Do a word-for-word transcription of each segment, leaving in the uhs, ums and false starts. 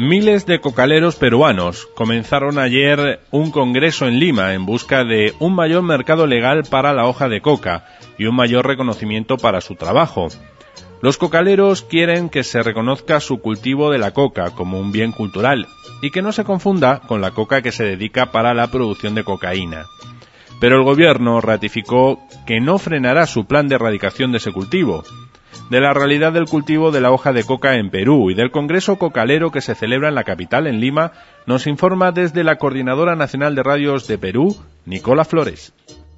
Miles de cocaleros peruanos comenzaron ayer un congreso en Lima en busca de un mayor mercado legal para la hoja de coca y un mayor reconocimiento para su trabajo. Los cocaleros quieren que se reconozca su cultivo de la coca como un bien cultural y que no se confunda con la coca que se dedica para la producción de cocaína. Pero el gobierno ratificó que no frenará su plan de erradicación de ese cultivo. De la realidad del cultivo de la hoja de coca en Perú y del Congreso Cocalero que se celebra en la capital, en Lima, nos informa desde la Coordinadora Nacional de Radios de Perú, Nicola Flores.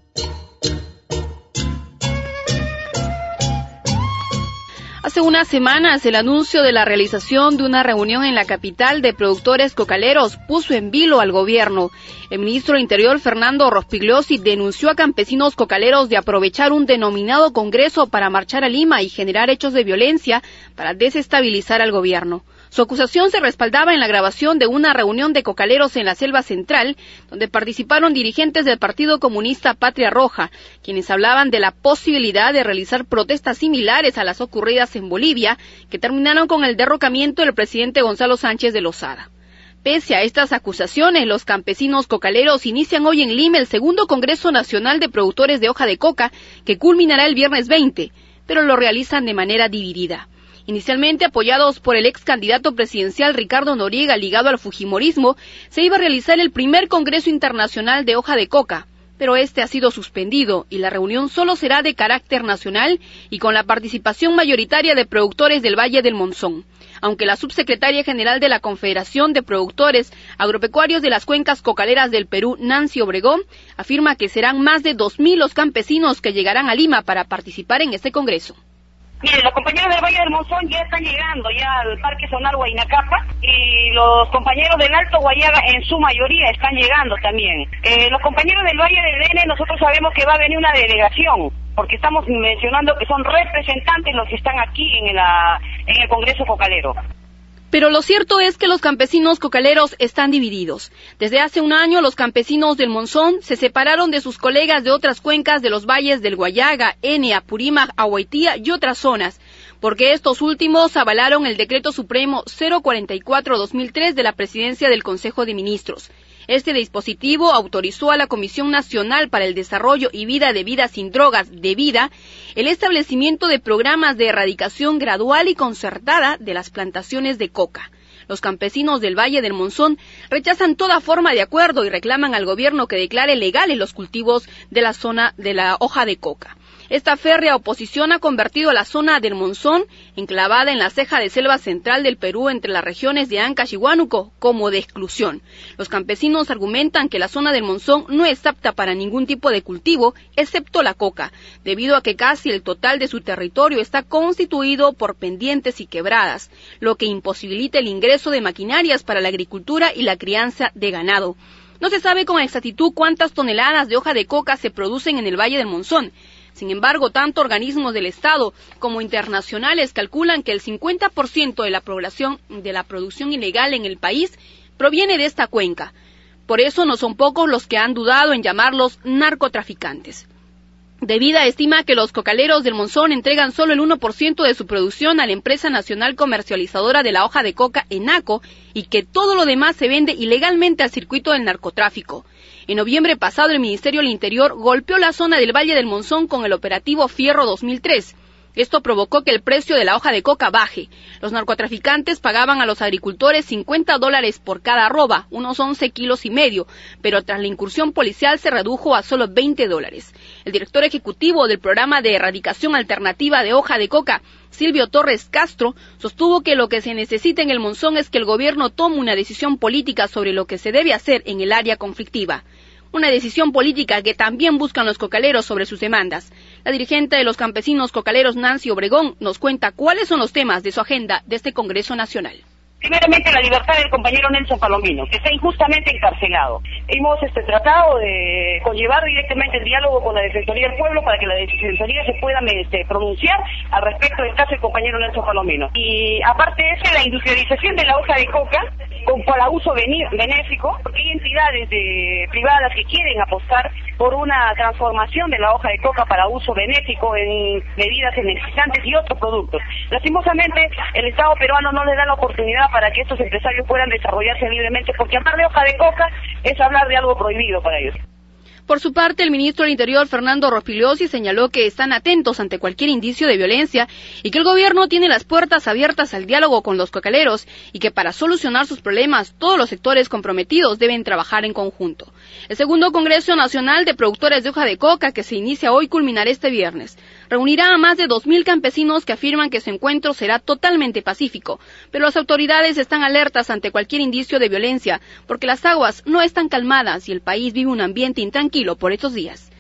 Hace unas semanas, el anuncio de la realización de una reunión en la capital de productores cocaleros puso en vilo al gobierno. El ministro del Interior, Fernando Rospigliosi, denunció a campesinos cocaleros de aprovechar un denominado congreso para marchar a Lima y generar hechos de violencia para desestabilizar al gobierno. Su acusación se respaldaba en la grabación de una reunión de cocaleros en la Selva Central, donde participaron dirigentes del Partido Comunista Patria Roja, quienes hablaban de la posibilidad de realizar protestas similares a las ocurridas en Bolivia, que terminaron con el derrocamiento del presidente Gonzalo Sánchez de Lozada. Pese a estas acusaciones, los campesinos cocaleros inician hoy en Lima el segundo Congreso Nacional de Productores de Hoja de Coca, que culminará el viernes veinte, pero lo realizan de manera dividida. Inicialmente apoyados por el ex candidato presidencial Ricardo Noriega ligado al fujimorismo, se iba a realizar el primer Congreso Internacional de Hoja de Coca, pero este ha sido suspendido y la reunión solo será de carácter nacional y con la participación mayoritaria de productores del Valle del Monzón, aunque la subsecretaria general de la Confederación de Productores Agropecuarios de las Cuencas Cocaleras del Perú, Nancy Obregón, afirma que serán más de dos mil los campesinos que llegarán a Lima para participar en este congreso. Mire, los compañeros del Valle del Monzón ya están llegando ya al Parque Zonal Huaynacapa y los compañeros del Alto Guayaga en su mayoría están llegando también. Eh, los compañeros del Valle del Ene, nosotros sabemos que va a venir una delegación, porque estamos mencionando que son representantes los que están aquí en, la, en el Congreso Cocalero. Pero lo cierto es que los campesinos cocaleros están divididos. Desde hace un año, los campesinos del Monzón se separaron de sus colegas de otras cuencas de los valles del Guayaga, Ene, Apurímac, Ahuaytía y otras zonas, porque estos últimos avalaron el Decreto Supremo cero cuarenta y cuatro guión dos mil tres de la Presidencia del Consejo de Ministros. Este dispositivo autorizó a la Comisión Nacional para el Desarrollo y Vida de Vida Sin Drogas, de Vida, el establecimiento de programas de erradicación gradual y concertada de las plantaciones de coca. Los campesinos del Valle del Monzón rechazan toda forma de acuerdo y reclaman al gobierno que declare legales los cultivos de la zona de la hoja de coca. Esta férrea oposición ha convertido a la zona del Monzón, enclavada en la ceja de selva central del Perú entre las regiones de Ancash y Huánuco, como de exclusión. Los campesinos argumentan que la zona del Monzón no es apta para ningún tipo de cultivo, excepto la coca, debido a que casi el total de su territorio está constituido por pendientes y quebradas, lo que imposibilita el ingreso de maquinarias para la agricultura y la crianza de ganado. No se sabe con exactitud cuántas toneladas de hoja de coca se producen en el Valle del Monzón. Sin embargo, tanto organismos del Estado como internacionales calculan que el cincuenta por ciento de la población de la producción ilegal en el país proviene de esta cuenca. Por eso no son pocos los que han dudado en llamarlos narcotraficantes. De Vida estima que los cocaleros del Monzón entregan solo el uno por ciento de su producción a la empresa nacional comercializadora de la hoja de coca, ENACO, y que todo lo demás se vende ilegalmente al circuito del narcotráfico. En noviembre pasado, el Ministerio del Interior golpeó la zona del Valle del Monzón con el operativo Fierro dos mil tres. Esto provocó que el precio de la hoja de coca baje. Los narcotraficantes pagaban a los agricultores cincuenta dólares por cada arroba, unos once kilos y medio, pero tras la incursión policial se redujo a solo veinte dólares. El director ejecutivo del programa de erradicación alternativa de hoja de coca, Silvio Torres Castro, sostuvo que lo que se necesita en el Monzón es que el gobierno tome una decisión política sobre lo que se debe hacer en el área conflictiva. Una decisión política que también buscan los cocaleros sobre sus demandas. La dirigente de los campesinos cocaleros, Nancy Obregón, nos cuenta cuáles son los temas de su agenda de este Congreso Nacional. Primeramente, la libertad del compañero Nelson Palomino, que está injustamente encarcelado. Hemos este, tratado de conllevar directamente el diálogo con la Defensoría del Pueblo para que la Defensoría se pueda este, pronunciar al respecto del caso del compañero Nelson Palomino. Y aparte de eso, la industrialización de la hoja de coca con, para uso benéfico, porque hay entidades de, privadas que quieren apostar por una transformación de la hoja de coca para uso benéfico en bebidas energizantes y otros productos. Lastimosamente, el Estado peruano no le da la oportunidad para que estos empresarios puedan desarrollarse libremente, porque hablar de hoja de coca es hablar de algo prohibido para ellos. Por su parte, el ministro del Interior, Fernando Rospigliosi, señaló que están atentos ante cualquier indicio de violencia y que el gobierno tiene las puertas abiertas al diálogo con los cocaleros y que para solucionar sus problemas todos los sectores comprometidos deben trabajar en conjunto. El segundo Congreso Nacional de Productores de Hoja de Coca, que se inicia hoy, culminará este viernes. Reunirá a más de dos mil campesinos que afirman que su encuentro será totalmente pacífico, pero las autoridades están alertas ante cualquier indicio de violencia porque las aguas no están calmadas y el país vive un ambiente intranquilo por estos días.